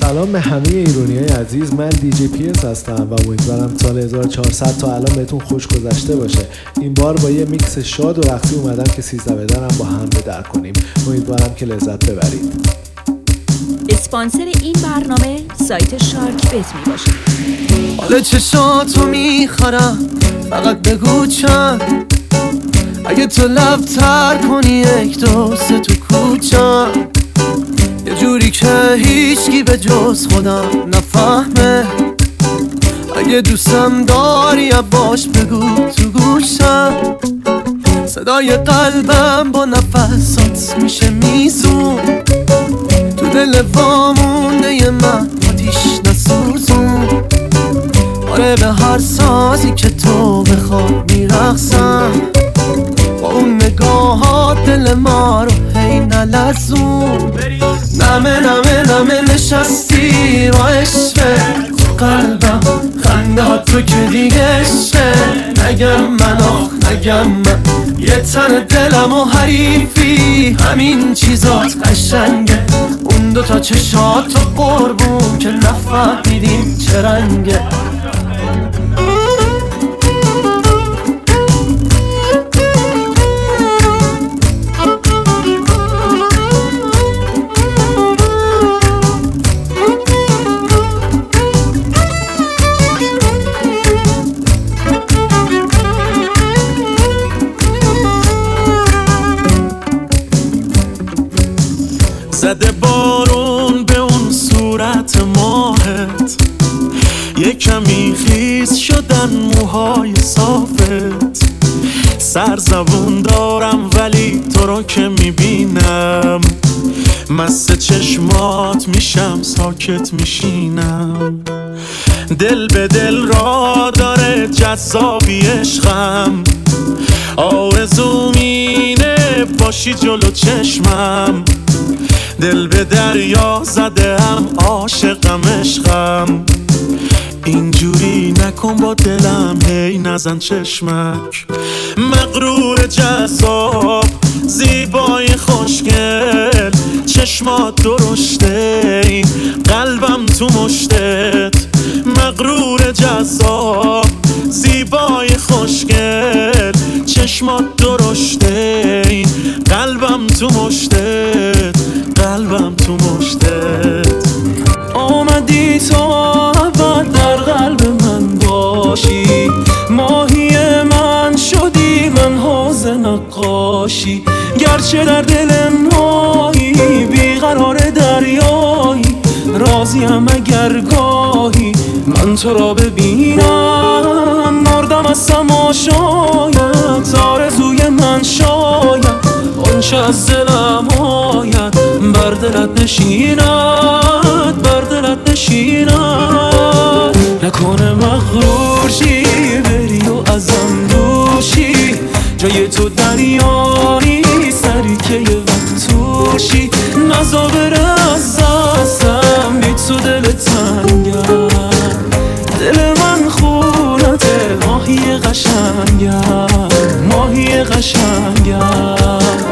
سلام به همه ایرانیای عزیز، من دیجی پی اس هستم و امیدوارم سال 1400 تا الان بهتون خوش گذشته باشه. این بار با یه میکس شاد و رقصی اومدم که 13 بدنم با هم به در کنیم. امیدوارم که لذت ببرید. اسپانسر این برنامه سایت شارک بت می باشه. حالا چشاتو میخورم، فقط بگو چند. اگه تو لب تر کنی 1 2 3 تو کوچم، یه جوری که هیچکی به جز خودم نفهمه. اگه دوستم داری باش بگو تو گوشم، صدای قلبم با نفسات میشه میزون. تو دل وامونده من آتیش نسوزون. آره به هر سازی که تو بخواد میرقصم، با اون نگاهات دل ما رو هی نلرزون. نمه نمه نمه نشستی با عشقه تو قلبم، خنده ها تو که دیگه عشقه. نگم من نگم من، یه تن دلم و حریفی، همین چیزات قشنگه. اون 2 تا چشات و قربون که نفهمیدیم چه رنگه. زده بارون به اون صورت ماهت، یه کمی خیس شدن موهای صافت. سرزبون دارم ولی تو رو که میبینم، مست چشمات میشم ساکت میشینم. دل به دل را داره جذابی عشقم، آرزوم اینه باشی جلو چشمم. دل به دریا زده هم عاشقم عشقم، اینجوری نکن با دلم هی نزن چشمک. مغرور جذاب زیبای خوشگل، چشمات درشته قلبم تو مشتت. مغرور جذاب زیبای خوشگل، چشمات درشته قلبم تو مشتت. قلبم تو مشتت. آمدی تو ابد در قلب من باشی، ماهی من شدی من حوض نقاشی. گرچه در دل ماهی بیقرار دریایی، راضیم اگر گاهی من تو را ببینم. مردم از تماشایت، آرزوی من شاید آنچه از دلم آید بر دلت نشیند، بر دلت نشیند. نکنه مغرور شی بری و ازم دوشی، جای تو دریا نیست سری که یه وقت توشی. نزا بره از دستم بی تو دل تنگم، دل من خونته ماهی قشنگم، ماهی قشنگم.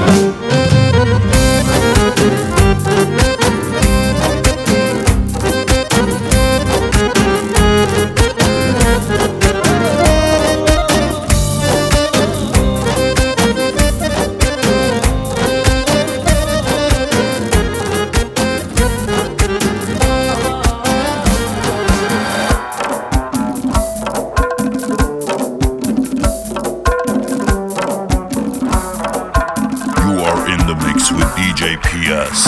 DJ PS.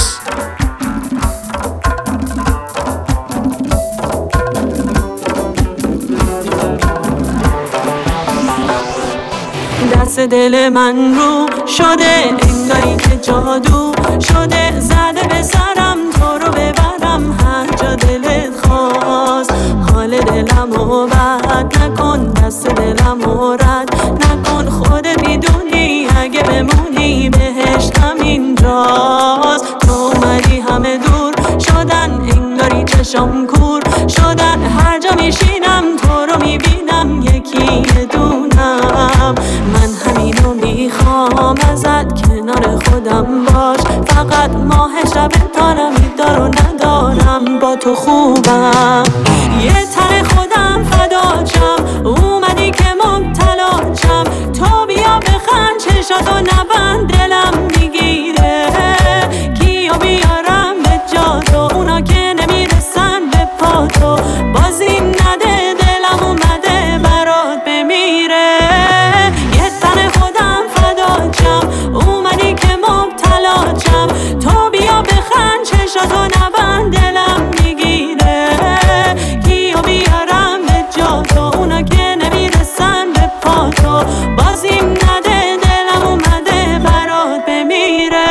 دست دل من رو شده انگاری که جادو شده، زده به سرم تو رو ببرم هر جا دلت خواست. حال دلمو بد نکن، دست دلمو رد نکن. خودت میدونی اگه بمونی بهشتم اینجاست. تو اومدی همه دور شدن انگاری چشم کور شدن، هر جا میشینم تو رو میبینم یکی دونم. من همینو میخوام ازت کنار خودم باش، فقط ماه شب تا نمیدار و ندارم با تو خوبم. یه تن خودم فداچم، اومدی که مبتلاچم. تو بیا بخند چشاتو نبند، دلم میگیره. کیو بیارم به جا تو، اونا که نمیرسن به پا تو. بازی نده دلم اومده برات بمیره. یه تن خودم فداچم، اومدی که مبتلاچم. تو بیا بخند چشاتو نبند، دلم میگیره. کیو بیارم به جا تو، اونا که نمیرسن به پا تو. بازی نده دلم اومده برات بمیره.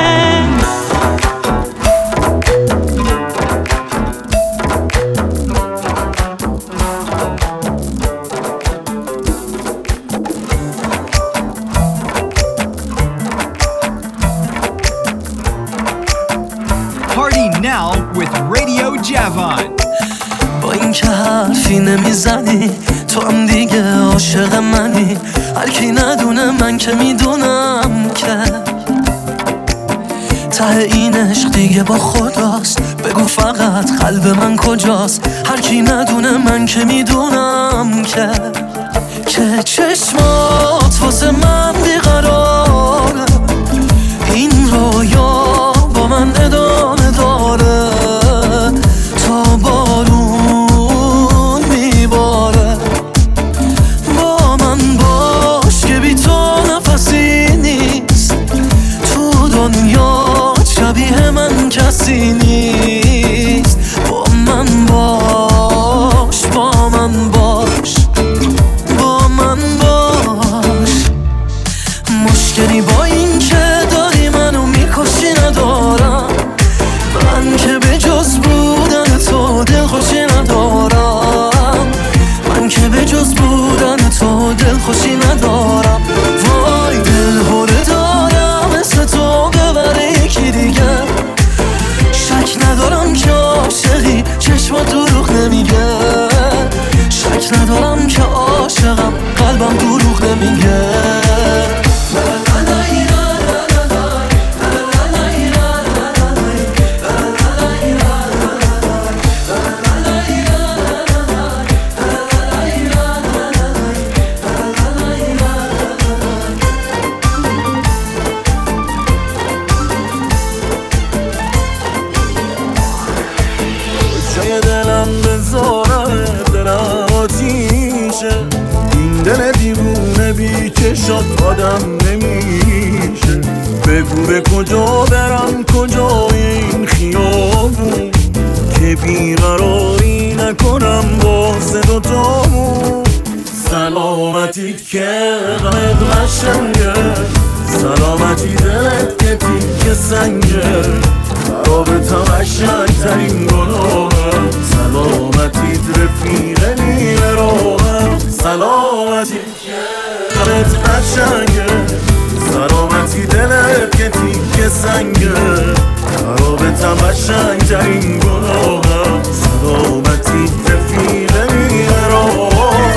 Party now with Radio Javon. با این که حرفی نمیزنی، تو هم دیگه عاشق منی. هر کی ندونه من که میدونم که ته این عشق دیگه با خداست. بگو فقط قلب من کجاست. هر کی ندونه من که میدونم که چشمات واسه من بیقراره. این رویا با من ادامه داره تا بارون میباره. با من باش که بی تو نفسی نیست. تو دنیا شبیه من کسی نیست. با من باش، با من باش، با من باش. مشکلی با این که داری منو میکشی ندارم. من که به جز بودن تو دلخوشی ندارم. من که به جز بودن تو دلخوشی ندارم. وای دل هره دارم مثل تو ببره یکی دیگه. شک ندارم که عاشقی، چشمات دروغ نمیگه. شک ندارم که عاشقم، قلبم دروغ نمیگه. جای دلم بذاره دلم آتیشه. این دل دیوونه بی چشات آدم نمیشه. بگو به کجا برم، کجای این خیابون، که بیقراری نکنم واسه دوتامون. سلامتیت که غمت قشنگه، سلامتی دلت که تیک سنگه. رابطم قشنگ‌ترین گناهه، سلامتیت رفیق نیمه راهه. سلامتیت که غمت قشنگه، سلامتی دلت که تیک سنگه. رابطم قشنگ‌ترین گناهه، سلامتیت رفیق نیمه راهه.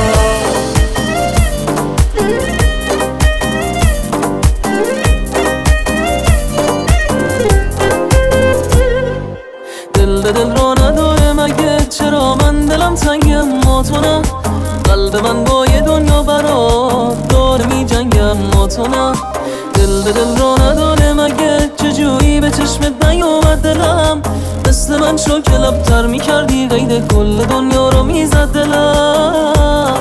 دل را نداره مگه؟ چرا من دلم تنگم ما تو نه. قلب من با یه دنیا برات داره می جنگم ما تو نه. دل را نداره مگه؟ چجوری به چشمت نیومد دلم؟ مثل من شو که لبتر می کردی، قید کل دنیا رو می زد دلم.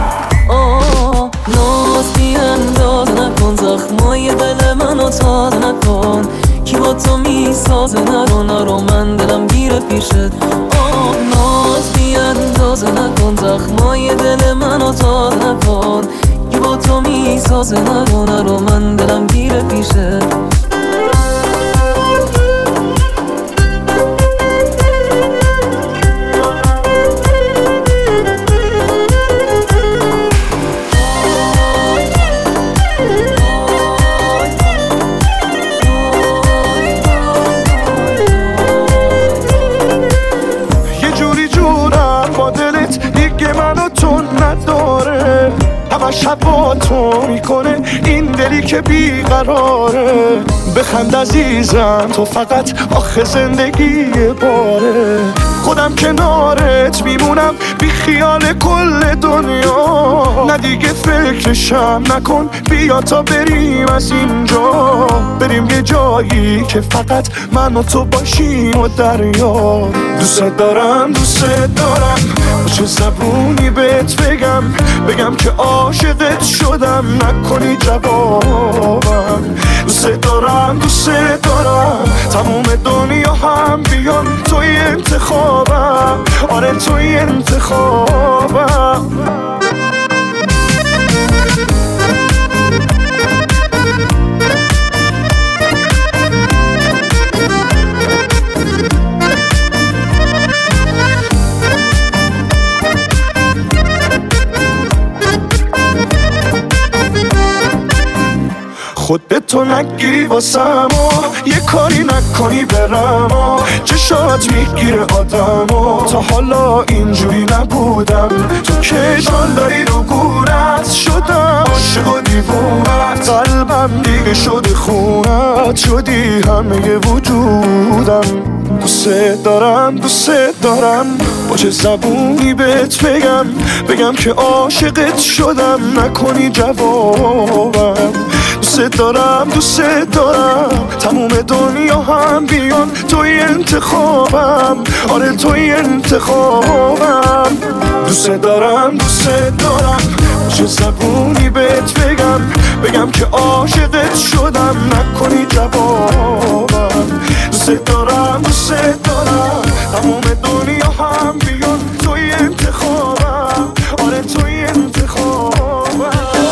ناز بی انداز نکن، زخمای دل منو تازه نکن. کی با تو میسازه نرو من دلم گیره پیشت. ناز بی اندازه نکن، زخمای دل منو تازه نکن. کی با تو میسازه نرو من دلم گیره پیشت. همش هوا تو میکنه این دلی که بیقراره. بخند عزیزم، تو فقط آخه زندگی باره. خودم کنارت میمونم بی خیال کل دنیا. نه دیگه فکرشم نکن، بیا تا بریم از اینجا، بریم یه جایی که فقط من و تو باشیم و دریا. دوست دارم دوست دارم، چه زبونی بهت بگم که عاشقت شدم، نکنی جوابم. دوست دارم تموم دنیا هم بیان توی انتخابم، آره توی انتخابم. خودت تو نگیری واسم و یه کاری نکنی برم و چشات میگیره آدم و تا حالا اینجوری نبودم. تو که جان داری رو گورت شدم، عاشق و دیوونت، قلبم دیگه شده خونت، شدی همه وجودم. دوست دارم با چه زبونی بهت بگم که عاشقت شدم، نکنی جوابم. دوست دارم تموم دنیا هم بیان توی انتخابم، آره توی انتخابم. دوست دارم چه زبونی بهت بگم که عاشقت شدم، نکنی جوابم. دوست دارم تموم دنیا هم بیان توی انتخابم، آره توی انتخابم.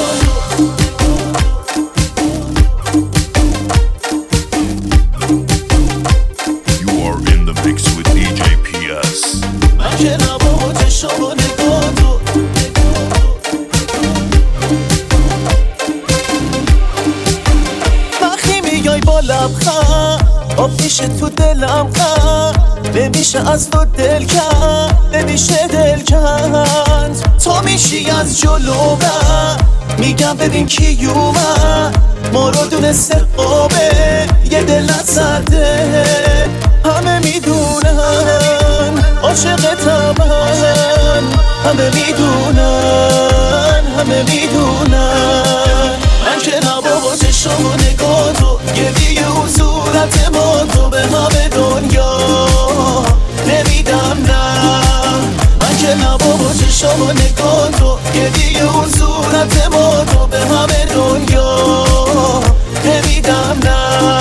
وقتی میای با لبخند آب میشه تو دلم خند، نمیشه از تو دل کند، نمیشه دل کند. تو میشی از جلو من، میگم ببین کی اومد، ما رو دونسته قابه یه دل نزده. همه میدونن عاشقتم من، همه میدونن من که نبا چشم و نگاه تو، گریه و صورت ما تو به همه دنیا نمیدم نه. من که نبا چشم و نگاه تو، گریه و صورت ما تو به همه دنیا نمیدم نه.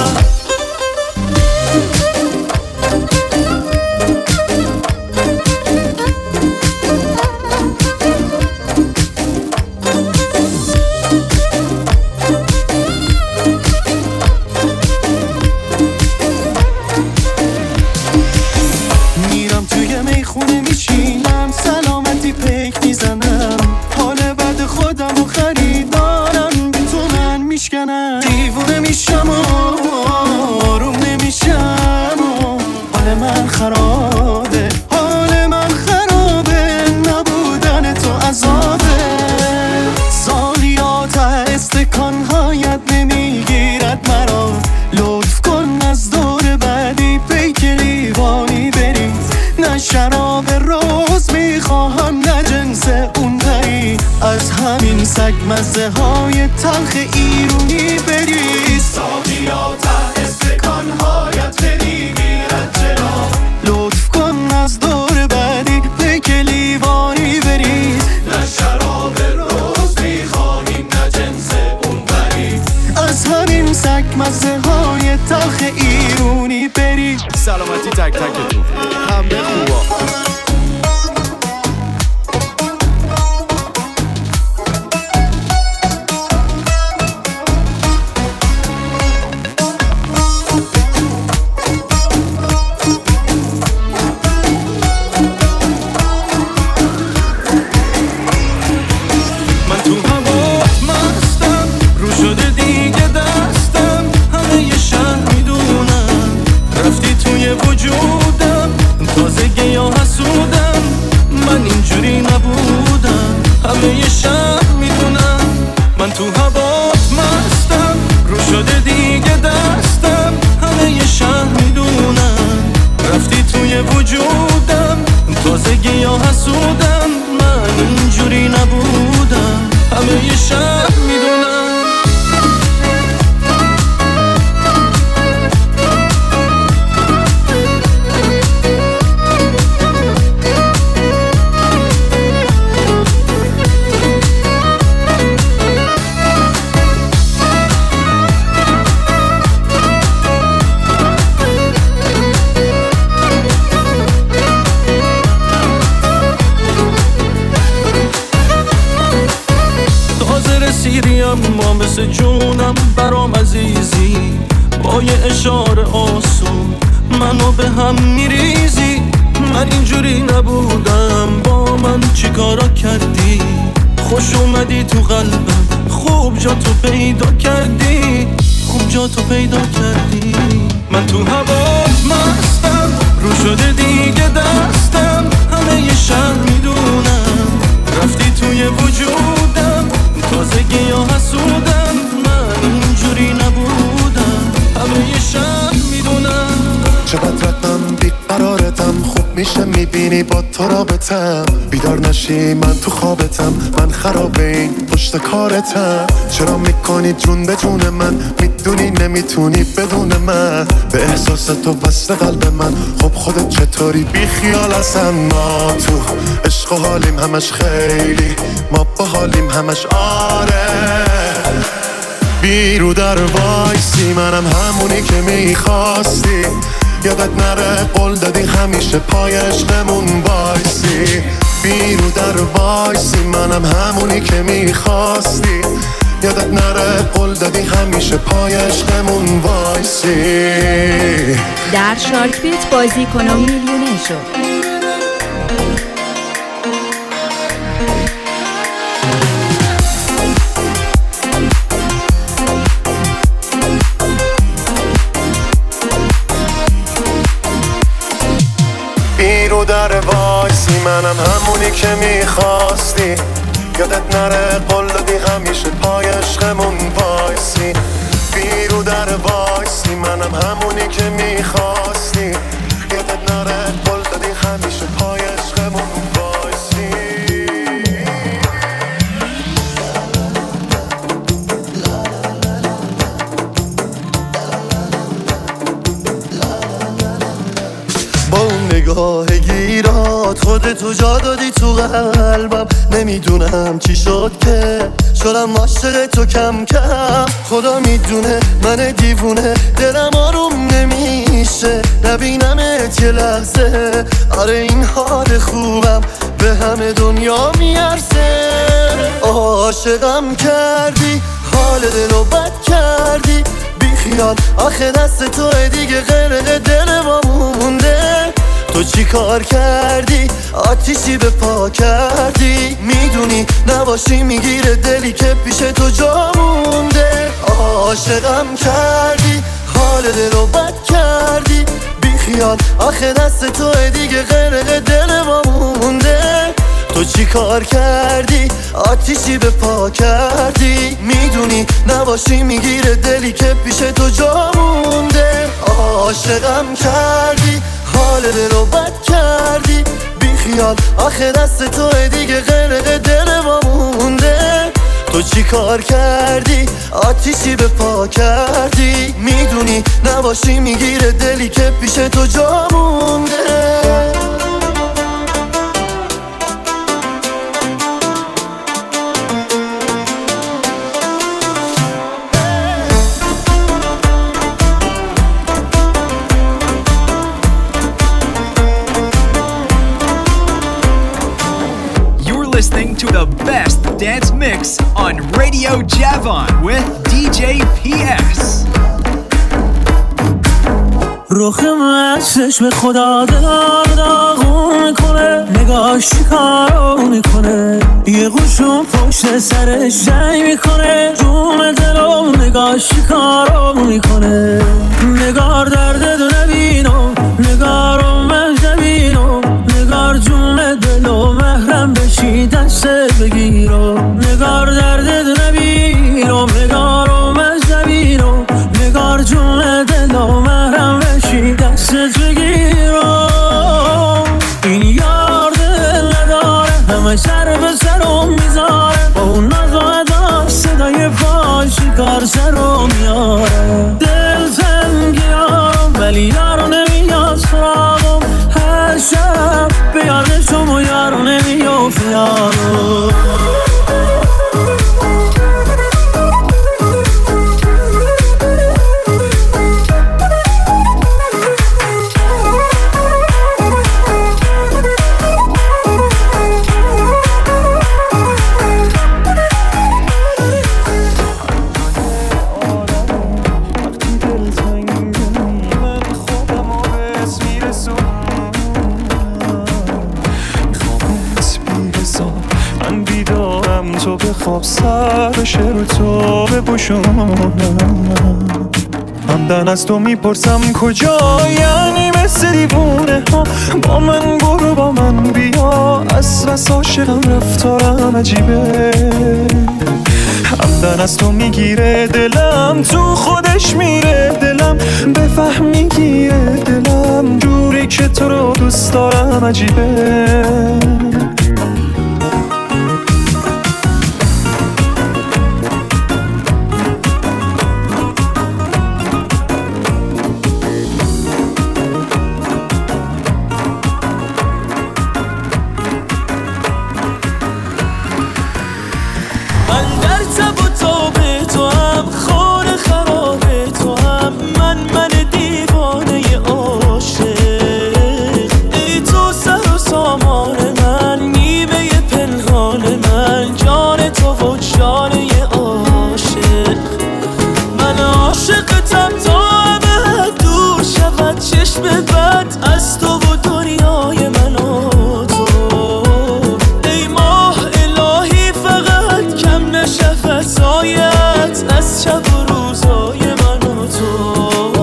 دیوونه میشم و آروم نمیشم و حال من خرابه، نبودن تو عذابه. سالیات استکانهایت نمیگیرد مرا، لطف کن از دور بعدی پیک لیوانی بری. نه شراب روز میخواهم نه جنس اون دری، از همین سگ مزه های تلخ ایرونی بری. ساقیات استکانهایت نمیگیرد جلو، لطف کن از دور بعدی پیک لیوانی بری. نه شراب روز میخواهیم نه جنس اون بری، از همین سگ مزه های تلخ ایرونی بری. سلامتی تک تکتون، همه خوبا. وجودم تازگی ها حسود مثل جونم برام عزیزی، با یه اشاره آسون منو به هم میریزی. من اینجوری نبودم، با من چی کارا کردی؟ خوش اومدی تو قلبم، خوب جا تو پیدا کردی، خوب جا تو پیدا کردی. من تو هوات مستم، رو شده دیگه دستم، همه یه شهر میدونم رفتی توی وجودم، تازگی یا حسودم، من اینجوری نبودم، همه یه شهر میدونم. چقدر رفتم بیقرارتم، خوب میشه میبینی با تو رابطم، بیدار نشی من تو خوابتم، من خراب این پشت کارتم. چرا میکنی جون به جون من، میدونی نمیتونی بدون من، به احساس تو وصل قلب من. خب خودت چطوری بی خیال اصلا؟ ما تو عشق و حالیم همش خیلی، ما با حالیم همش آره. بیرو در وایسی، منم همونی که میخواستی، یادت نره قول دادی همیشه پای عشقمون وایسی. بیرو در وایسی، منم همونی که میخواستی، یادت نره قول دادی همیشه پای عشقمون وایسی. در شارک بیت بازی کن و میلیونر شو. بیرو در وایسی، منم همونی که میخواستی، یادت نره قول دادی همیشه پای عشقمون وایسی. بیرو در وایسی، منم همونی که میخواستی، یادت نره قول دادی همیشه پای عشقمون وایسی. با اون نگاه گیرات خودتو جا دادی تو قلبم، نمیدونم چی شد که شدم عاشق تو کم کم. خدا میدونه من دیوونه، دلم آروم نمیشه نبینمت یه لحظه. آره این حال خوبم به همه دنیا میارزه. عاشقم کردی، حال دلو بد کردی، بی خیال آخه دست توه دیگه، غرق دل ما مونده. تو چی کار کردی؟ آتیشی به پا کردی، میدونی نباشی میگیره دلی که پیش تو جا مونده. عاشقم کردی، حال دلو بد کردی، بی خیال آخه دست توه دیگه، غرق دل ما مونده. تو چی کار کردی؟ آتیشی به پا کردی، میدونی نباشی میگیره دلی که پیش تو جا مونده. عاشقم کردی، حال دلو بد کردی، بی خیال آخه دست توه دیگه، غرق دل ما مونده. تو چی کار کردی؟ آتیشی به پا کردی، میدونی نباشی میگیره دلی که پیش تو جا مونده. Listening to the best dance mix on Radio Javon with DJ PS. رخ من چشم خدا داغون میکنه، نگاهش کارو میکنه، یه گوشون پشت سرش جنگ میکنه، جون دلو نگاهش کارو میکنه. نگار درد دو نبینم، نگارو من نبینم، نگار جون دلو محرم بشی دست بگیرم. نگار درد دو نبینم، نگارو من نبینم، نگار جون دلو محرم بشی دست بگیرم. این یار دل نداره، همه سر به سرم میذاره، با اون ناز و ادا صدای پای شکار سرم میاره. دل تنگیارم ولی یارو نمیاد سراغم، هر شب به یادشم و یارو نمیافت یارو. خواب سر شعر تو بپوشونم. همدن از تو میپرسم کجا، یعنی مثل دیوونه ها با من برو با من بیا، از بس عاشقم رفتارم عجیبه. همدن از تو میگیره دلم، تو خودش میره دلم، بفهم میگیره دلم، جوری که تو رو دوست دارم عجیبه. از تو و دنیای من و تو، ای ماه الهی فقط کم نشه فضایت از شب و روزای من و تو.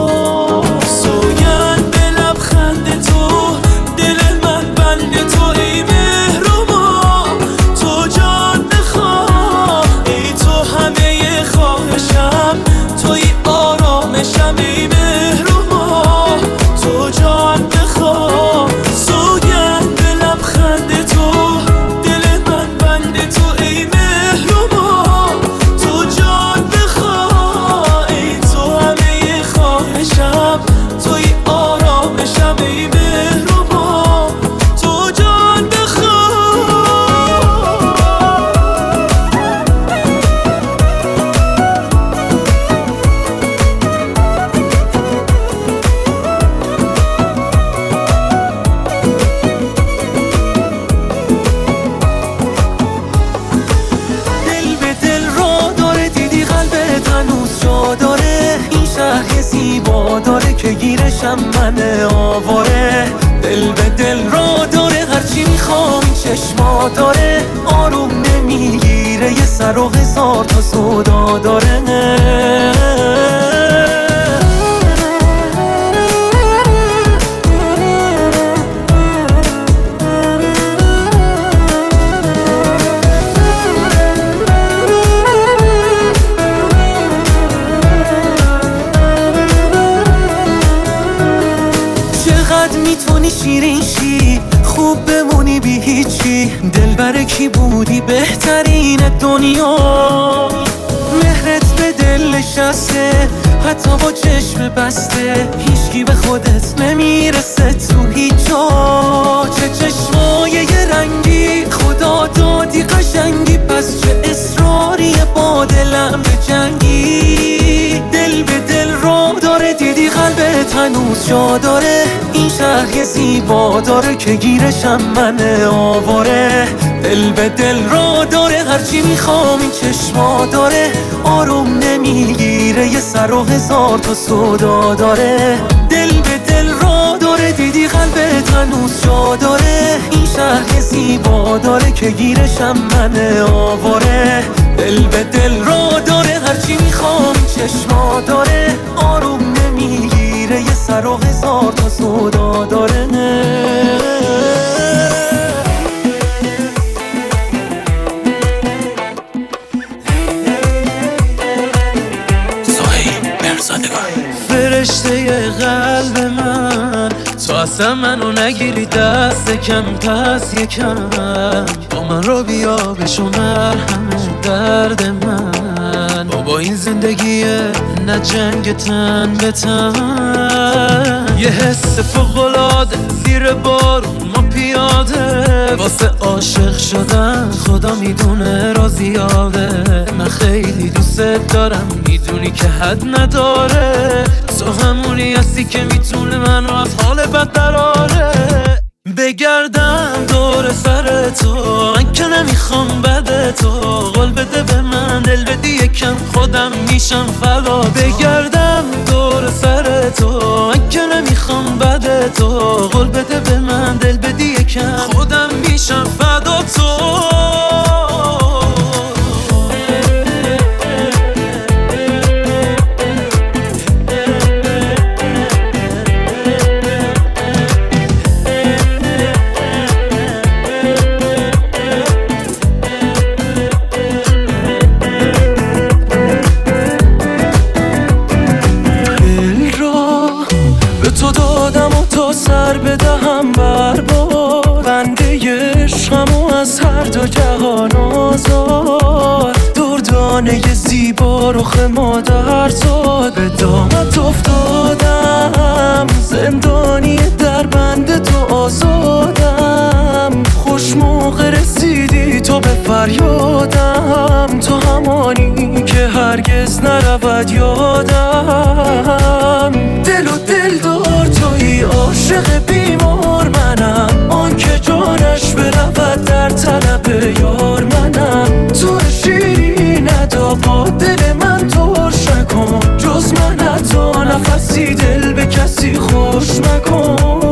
سوگند به لبخند تو، دل من بند تو، ای مهربا تو جان بخواه، ای تو همه خواهشم، توی آرامشم، ای مهربا تو جان بخواه. سوگند به لبخند تو، دل من بند تو، ای مهربا تو جان بخواه، ای تو همه خواهشم، توی آرامشم، ای مهربا تو جان بخواه. زیبا داره که گیرشم من آواره، دل به دل را داره، هرچی میخوام این چشما داره، آروم نمیگیره، یه سر و هزار تا سودا داره. شیرین شی خوب بمونی بی هیچی، دل بر کی بودی بهترین دنیا، مهرت به دل نشسته حتی با چشم بسته، هیچکی به خودت نمیرسه تو هیچ جا. چه چشمای یه رنگی خدا دادی قشنگی، پس چه اصراری با دلم به جنگی، دل به دل را داره، دیدی قلبت هنوز جا داره، این شهر یه زیبا داره که گیرشم من آواره، دل به دل را داره، هرچی میخوام این چشما داره، آروم نمیگیره، یه سر و هزار تا سودا داره، دل به دل را داره، دیدی قلبت هنوز جا داره، این شهر یه زیبا داره که گیرشم من آواره، دل به دل را داره، هرچی میخوام چشما داره، آروم نمیگیره، یه سر و هزار تا سودا داره. فرشته قلب من، تو اصلا منو نگیری دست کم، پس یکم با من رو بیا بشو مرهم درد من، بابا این زندگیه نه جنگ تن به تن، یه حس فوق‌العاده زیر بارون ما پیاده، واسه عاشق شدن خدا میدونه را زیاده، من خیلی دوست دارم میدونی که حد نداره، تو همونی هستی که میتونه من رو از حال بد دراره، بگردم دور سر تو، من که نمیخوام بده تو، قول بده به من دل بدی یکم خودم میشم فدا، بگردم دور سر تو، من که نمیخوام بده تو، قول بده به من دل بدی یکم خودم میشم فدا تو. سر بدهم برباد، بنده عشقمو از هر دو جهان آزاد. دردانه زیبا رخ مادر زاد، به دامت افتادم زندانی در بند تو آزادم. خوش موقع رسیدی تو به فریادم، تو همانی که هرگز نرود یادم. دل و دل دار توی عاشق بیمار منم، آن که جانش برود در طلب یار منم. تو شیری ندا با دل من ترش نکن، جز من حتی نفسی دل به کسی خوش مکن.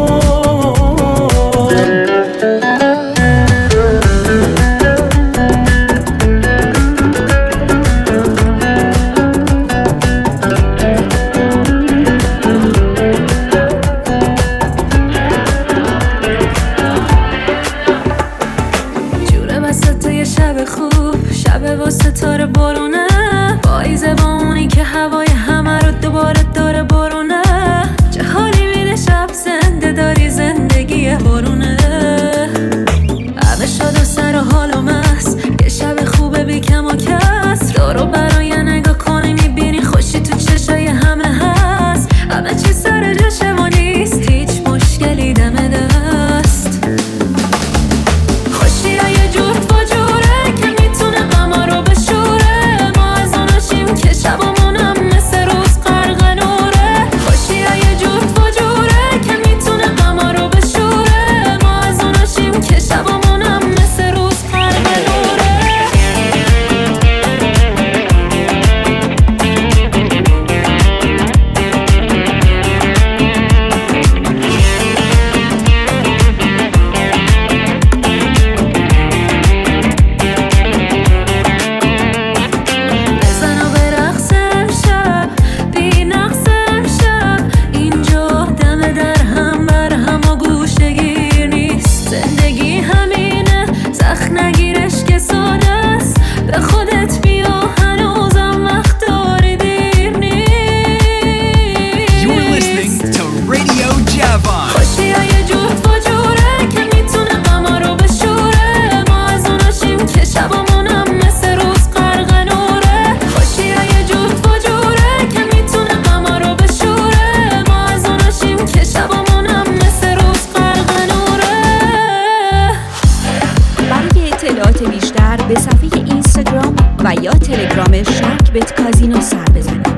ستاره بارونه پاییزه با اونی که هوای همه رو دوباره داره بارونه. چه حالی میده شب زنده داری زندگی بارونه. همه شاد و سر و حال و مست، یه شب خوبه بی کم و کس. دارو برای نگاه کنی میبینی خوشی تو چشای همه هست. همه چی سر جاشه و نیست هیچ مشکلی دم دست. خوشی های جور فجوره که میتونه غما رو بشوره. ما از اوناشیم که شبامونم مثل روز غرق نوره. خوشی های جور فجوره که میتونه غما رو بشوره. ما از اوناشیم که شبامونم مثل روز غرق نوره. بیشتر به صفحه اینستاگرام و یا تلگرام شارک بت کازینو سر بزنید.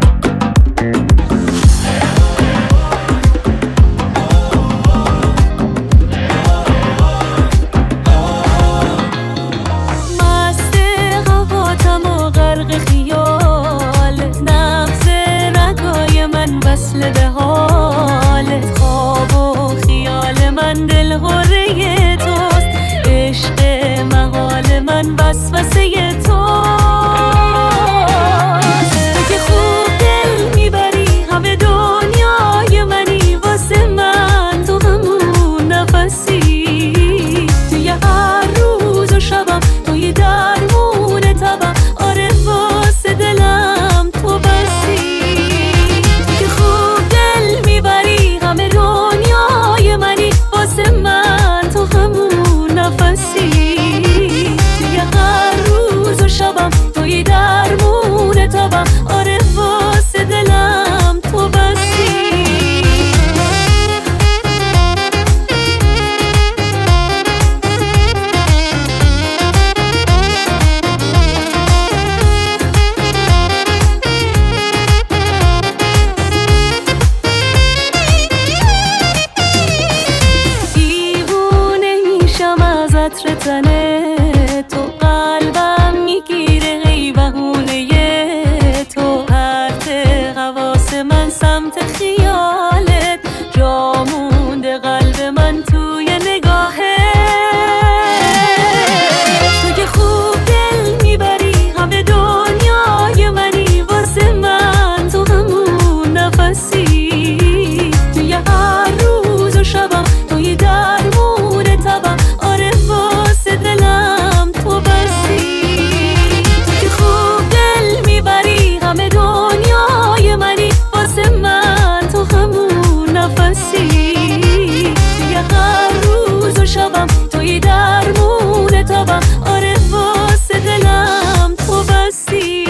مست قواتم و غرق خیال، نبض رگای من وصل به حالت. خواب و خیال من دل هره توست، عشق محال من وسوسه تو. که خوب دل میبری همه دنیای منی واسه من. تو همون نفسی توی هر روز و شبم، توی درمون تبم. آره واسه دلم تو بسی. که خوب دل میبری همه دنیای منی واسه من. تو همون نفسی توی هر روز و شبم، توی درمون تبم. آره واسه دلم تو بسی. دیوونه میشم از عطر تنه تو، قلبم میگیره ای بهونه تو. پرت حواس من سمت خیالت، جا مونده قلب من توی نگاهت. تو که خوب دل میبری همه دنیای منی واسه من. تو همون نفسی توی هر روز و شبم، توی درمون تبم. آره واسه دلم تو بسی. تو که خوب دل میبری همه دنیای منی واسه من. تو همون نفسی تابم، توی درمون تابم. آره واسه دلم تو بستی.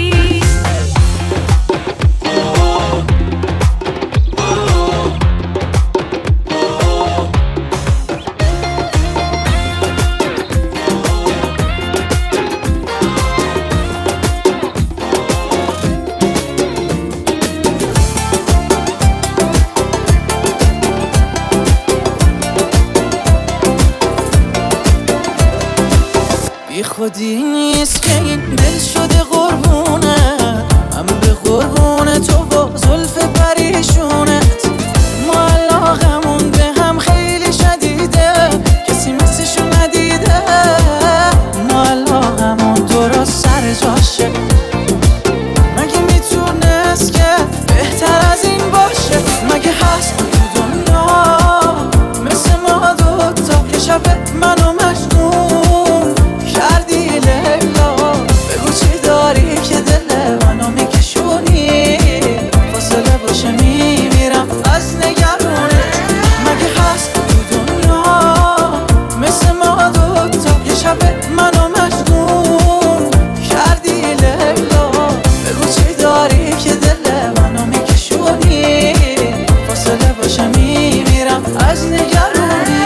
بی خودی نیست که این دل شده قربونه، من به قربون تو با زلف پریشونت. ما علاقمون به هم خیلی شدیده، کسی مثلشو ندیده. ما علاقمون درست سر جاشه، مگه میتونست که بهتر از این باشه؟ مگه هست تو دنیا مثل ما دوتا که شب منو مجنون کردی لیلا؟ بگو چی داری که دل منو میکشونی، فاصله باشه میمیرم از نگرونت. مگه هست تو دنیا مثل ما دوتا که شب منو مجنون کردی لیلا؟ بگو چی داری که دل منو میکشونی، فاصله باشه میمیرم از نگرونی.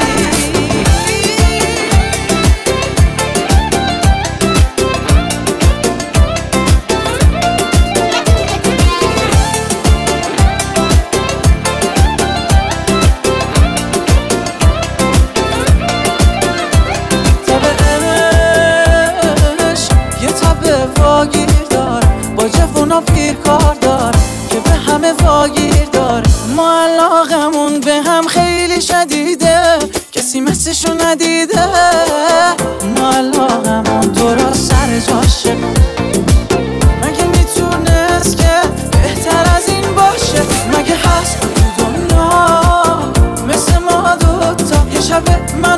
واگیر دار با جوونا پیر کار دار که به همه واگیر دار. ما علاقمون به هم خیلی شدیده، کسی مثلشو ندیده. ما علاقمون درست سر جاشه، مگه میتونست که بهتر از این باشه؟ مگه هست تو دنیا مثل ما دوتا که شب